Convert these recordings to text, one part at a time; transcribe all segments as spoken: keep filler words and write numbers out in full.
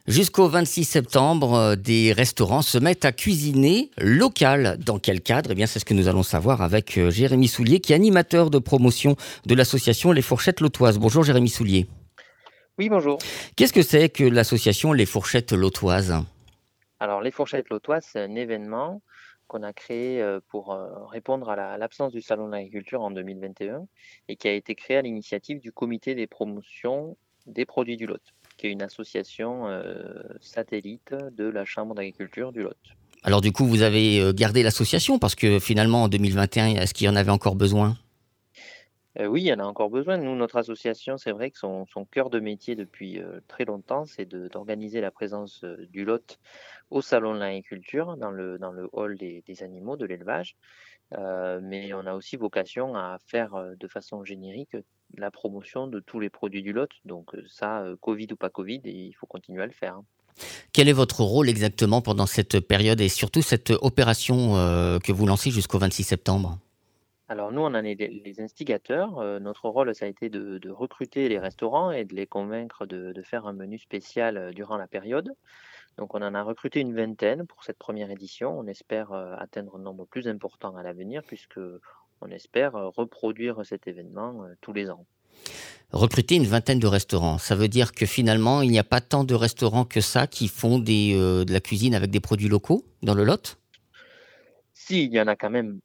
Jusqu'au vingt-six septembre, euh, des restaurants se mettent à cuisiner local. Dans quel cadre? Eh bien, c'est ce que nous allons savoir avec euh, Jérémy Soulier, qui est animateur de promotion de l'association Les Fourchettes Lotoises. Bonjour Jérémy Soulier. Oui, bonjour. Qu'est-ce que c'est que l'association Les Fourchettes Lotoises? Alors, les fourchettes lotoises, c'est un événement qu'on a créé euh, pour euh, répondre à la- à l'absence du Salon de l'agriculture en deux mille vingt et un et un et qui a été créé à l'initiative du Comité des promotions des produits du Lot, qui est une association euh, satellite de la Chambre d'agriculture du Lot. Alors du coup, vous avez euh, gardé l'association parce que finalement, en deux mille vingt et un, est-ce qu'il y en avait encore besoin? Euh, oui, il y en a encore besoin. Nous, notre association, c'est vrai que son, son cœur de métier depuis euh, très longtemps, c'est de- d'organiser la présence euh, du Lot au Salon de l'agriculture, dans le, dans le hall des, des animaux, de l'élevage. Euh, mais on a aussi vocation à faire euh, de façon générique la promotion de tous les produits du Lot. Donc euh, ça, euh, Covid ou pas Covid, et il faut continuer à le faire, hein. Quel est votre rôle exactement pendant cette période et surtout cette opération euh, que vous lancez jusqu'au vingt-six septembre? Alors nous, on en est les les instigateurs. Euh, notre rôle, ça a été de, de recruter les restaurants et de les convaincre de, de faire un menu spécial euh, durant la période. Donc on en a recruté une vingtaine pour cette première édition. On espère euh, atteindre un nombre plus important à l'avenir puisque on espère euh, reproduire cet événement euh, tous les ans. Recruter une vingtaine de restaurants, ça veut dire que finalement, il n'y a pas tant de restaurants que ça qui font des, euh, de la cuisine avec des produits locaux dans le Lot? Si, il y en a quand même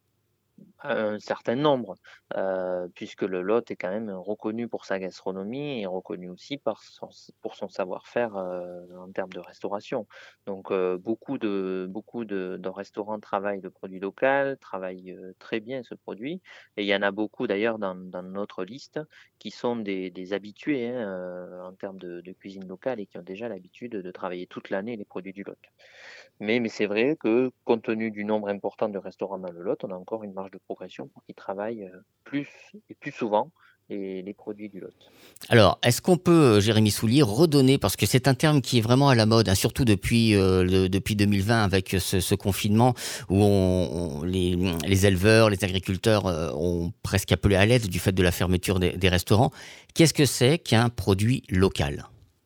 un certain nombre, heu, puisque le Lot est quand même reconnu pour sa gastronomie et reconnu aussi par son pour son savoir-faire, heu, en termes de restauration. Donc, heu, beaucoup de beaucoup de de restaurants travaillent le produit local, travaillent, heu, très bien ce produit et il y en a beaucoup d'ailleurs dans dans notre liste qui sont des des habitués, hein, heu, en termes de de cuisine locale et qui ont déjà l'habitude de travailler toute l'année les produits du Lot. Mais, mais c'est vrai que compte tenu du nombre important de restaurants dans le Lot, on a encore une marge de progression pour qu'ils travaillent euh, plus et plus souvent les, les produits du Lot. Alors, est-ce qu'on peut, euh, Jérémy Soulier, redonner, parce que c'est un terme qui est vraiment à la mode, hein, surtout depuis, euh, le- depuis deux mille vingt avec ce, ce confinement où on, on- les, les éleveurs, les agriculteurs euh, ont presque appelé à l'aide du fait de la fermeture des, des restaurants. Qu'est-ce que c'est qu'un produit local?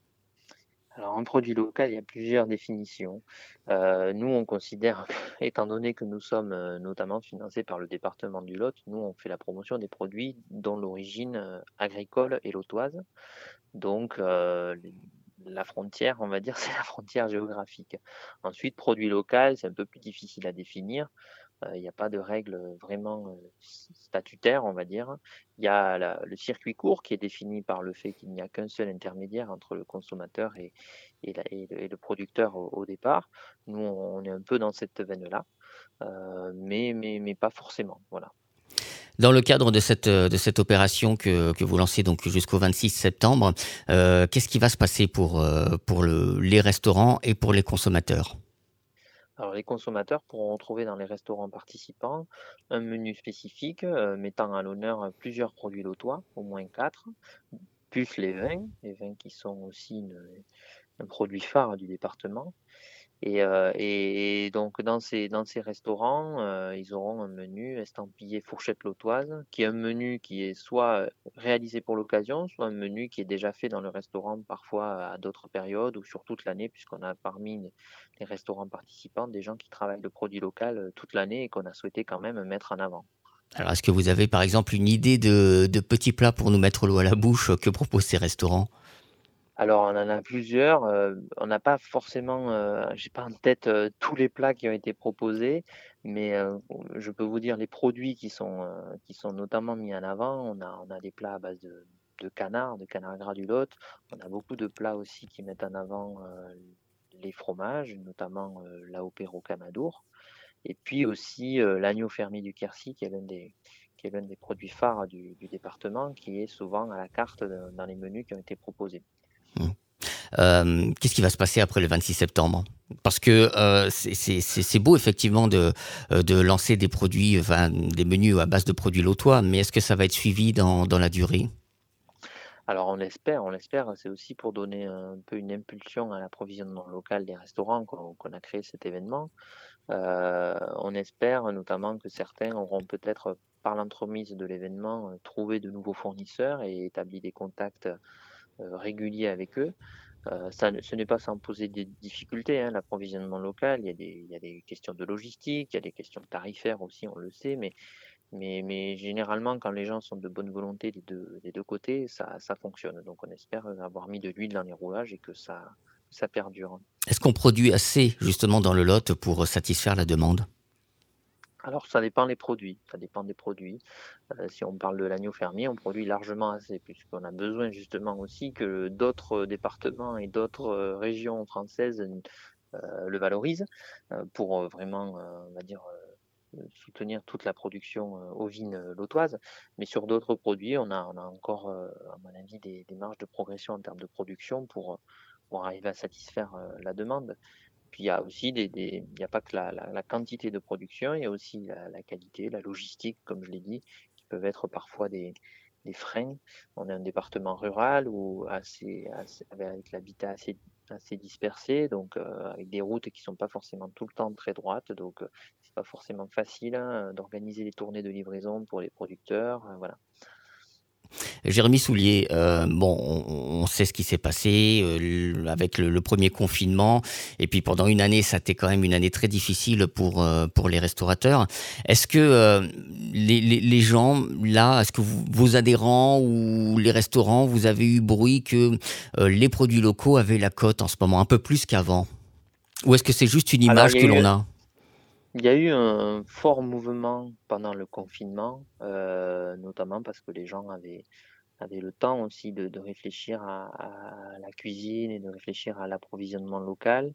Alors, un produit local, il y a plusieurs définitions. Euh, nous, on considère, étant donné que nous sommes euh, notamment financés par le département du Lot, nous, on fait la promotion des produits dont l'origine euh, agricole est lotoise. Donc, euh, la frontière, on va dire, c'est la frontière géographique. Ensuite, produit local, c'est un peu plus difficile à définir. Euh, Il n'y a pas de règles vraiment euh, statutaires, on va dire. Il y a la- le circuit court qui est défini par le fait qu'il n'y a qu'un seul intermédiaire entre le consommateur et, et la- et le, et le producteur au, au départ. Nous, on est un peu dans cette veine-là, euh, mais, mais, mais pas forcément. Voilà. Dans le cadre de cette, euh, de cette opération que, que vous lancez donc jusqu'au vingt-six septembre, euh, qu'est-ce qui va se passer pour, euh, pour le- les restaurants et pour les consommateurs? Alors, les consommateurs pourront trouver dans les restaurants participants un menu spécifique euh, mettant à l'honneur plusieurs produits lotois, au moins quatre, plus les vins, les vins qui sont aussi une- un produit phare du département. Et, euh, et donc dans ces, dans ces restaurants, euh, ils auront un menu estampillé fourchette lotoise, qui est un menu qui est soit réalisé pour l'occasion, soit un menu qui est déjà fait dans le restaurant parfois à d'autres périodes ou sur toute l'année, puisqu'on a parmi les les restaurants participants des gens qui travaillent le produit local euh, toute l'année et qu'on a souhaité quand même mettre en avant. Alors, est-ce que vous avez par exemple une idée de, de petits plats pour nous mettre l'eau à la bouche que proposent ces restaurants? Alors, on en a plusieurs. Euh, on n'a pas forcément, euh, j'ai pas en tête euh, tous les plats qui ont été proposés, mais euh, je peux vous dire les produits qui sont, euh, qui sont notamment mis en avant. On a, on a des plats à base de, de canard, de canard gras du Lot. On a beaucoup de plats aussi qui mettent en avant euh, les fromages, notamment euh, l'A O P Rocamadour. Et puis aussi euh, l'agneau fermier du Quercy, qui est l'un des, qui est l'un des produits phares du, du département, qui est souvent à la carte de- dans les menus qui ont été proposés. Euh, Qu'est-ce qui va se passer après le vingt-six septembre? Parce que euh, c'est c'est- c'est- c'est beau effectivement de, euh, de lancer des produits, enfin, des menus à base de produits lotois, mais est-ce que ça va être suivi dans, dans la durée? Alors on l'espère, on l'espère, c'est aussi pour donner un peu une impulsion à l'approvisionnement local des restaurants qu'on qu'on a créé cet événement. Euh, on espère notamment que certains auront peut-être, par l'entremise de l'événement, euh, trouvé de nouveaux fournisseurs et établi des contacts euh, réguliers avec eux. Euh, ça, ne- ce n'est pas sans poser des difficultés, hein, l'approvisionnement local. Il y a des, il y a des questions de logistique, il y a des questions tarifaires aussi, on le sait, mais, mais, mais généralement, quand les gens sont de bonne volonté des deux, des deux côtés, ça, ça fonctionne. Donc, on espère avoir mis de l'huile dans les rouages et que ça, ça perdure. Est-ce qu'on produit assez justement dans le Lot pour satisfaire la demande? Alors, ça dépend des produits. Ça dépend des produits. Euh, si on parle de l'agneau fermier, on produit largement assez, puisqu'on a besoin justement aussi que d'autres départements et d'autres euh, régions françaises euh, le valorisent euh, pour euh, vraiment, euh, on va dire, euh, soutenir toute la production euh, ovine euh, lotoise. Mais sur d'autres produits, on a, on a encore, euh, à mon avis, des, des marges de progression en termes de production pour, pour arriver à satisfaire euh, la demande. Puis il y a aussi des, des- il n'y a pas que la, la- la quantité de production, il y a aussi la, la qualité, la logistique, comme je l'ai dit, qui peuvent être parfois des, des freins. On est un département rural ou assez, assez- avec l'habitat assez, assez dispersé, donc euh, avec des routes qui sont pas forcément tout le temps très droites, donc euh, c'est pas forcément facile hein, d'organiser les tournées de livraison pour les producteurs. euh, Voilà. Jérémy Soulier, euh, bon, on, on sait ce qui s'est passé euh, avec le, le premier confinement, et puis pendant une année, ça a été quand même une année très difficile pour euh, pour les restaurateurs. Est-ce que euh, les, les, les gens là, est-ce que vous, vos adhérents ou les restaurants, vous avez eu bruit que euh, les produits locaux avaient la cote en ce moment, un peu plus qu'avant? Ou est-ce que c'est juste une Alors image il y a que eu, l'on a? il y a eu un fort mouvement pendant le confinement, euh, notamment parce que les gens avaient avait le temps aussi de, de réfléchir à, à la cuisine et de réfléchir à l'approvisionnement local.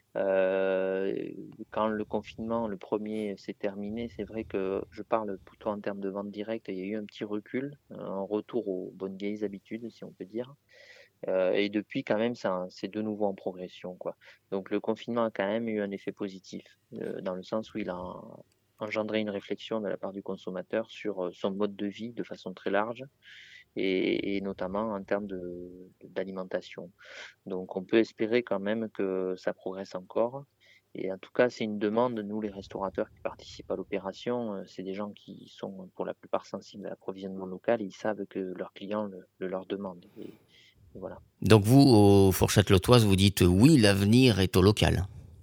Euh, quand le confinement, le premier, s'est terminé, c'est vrai que je parle plutôt en termes de vente directe, il y a eu un petit recul, un retour aux bonnes vieilles habitudes, si on peut dire. Euh, et depuis, quand même, ça- c'est de nouveau en progression, quoi. Donc le confinement a quand même eu un effet positif, euh, dans le sens où il a engendré une réflexion de la part du consommateur sur euh, son mode de vie de façon très large et, et notamment en termes de, d'alimentation. Donc on peut espérer quand même que ça progresse encore. Et en tout cas, c'est une demande, nous les restaurateurs qui participent à l'opération, euh, c'est des gens qui sont pour la plupart sensibles à l'approvisionnement local et ils savent que leurs clients le, le leur demandent. Et, et voilà. Donc vous, aux fourchettes lotoises, vous dites oui, l'avenir est au local.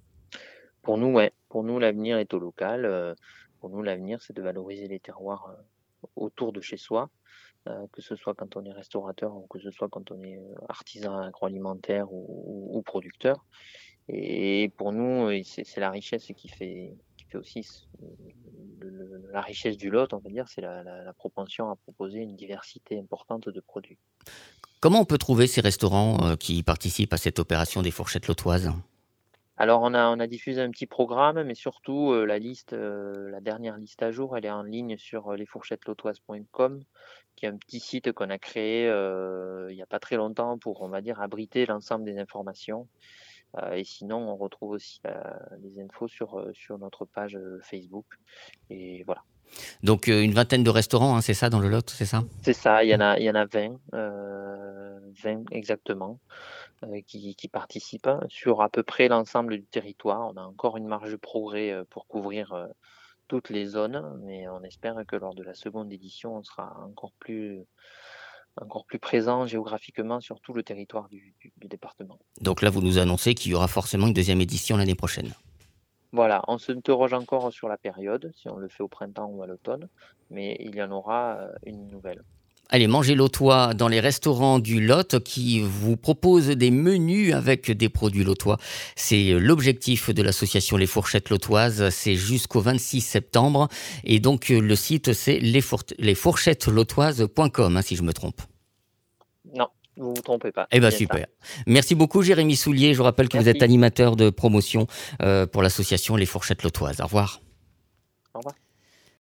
Pour nous, ouais, pour nous, l'avenir est au local. euh, pour nous, l'avenir, c'est de valoriser les terroirs euh, autour de chez soi, euh, que ce soit quand on est restaurateur ou que ce soit quand on est euh, artisan agroalimentaire ou, ou- ou producteur. Et pour nous, euh, c'est c'est la richesse qui fait, qui fait aussi ce- le- le- la richesse du lot, on va dire, c'est la, la- la propension à proposer une diversité importante de produits. Comment on peut trouver ces restaurants euh, qui participent à cette opération des fourchettes lotoises? Alors on a, on a diffusé un petit programme, mais surtout euh, la liste, euh, la dernière liste à jour, elle est en ligne sur euh, lesfourchetteslotoises point com, qui est un petit site qu'on a créé euh, il n'y a pas très longtemps pour, on va dire, abriter l'ensemble des informations. Euh, et sinon, on retrouve aussi euh, les infos sur, euh, sur notre page euh, Facebook. Et voilà. Donc euh, une vingtaine de restaurants, hein, c'est ça dans le Lot, c'est ça? C'est ça, il y en a, il y en a vingt, euh, vingt exactement, euh, qui, qui participent hein, sur à peu près l'ensemble du territoire. On a encore une marge de progrès euh, pour couvrir euh, toutes les zones, mais on espère que lors de la seconde édition, on sera encore plus, encore plus présent géographiquement sur tout le territoire du, du- du département. Donc là, vous nous annoncez qu'il y aura forcément une deuxième édition l'année prochaine. Voilà, on s'interroge encore sur la période, si on le fait au printemps ou à l'automne, mais il y en aura euh, une nouvelle. Allez, mangez lotois dans les restaurants du Lot qui vous proposent des menus avec des produits lotois. C'est l'objectif de l'association Les Fourchettes Lotoises. C'est jusqu'au vingt-six septembre. Et donc, euh, le site, c'est lesfourchetteslotoises point com, hein, si je me trompe. Non, vous vous trompez pas, Eh c'est ben bien ça. super. Merci beaucoup, Jérémy Soulier. Je rappelle que vous êtes Merci, animateur de promotion euh, pour l'association Les Fourchettes Lotoises. Au revoir. au revoir.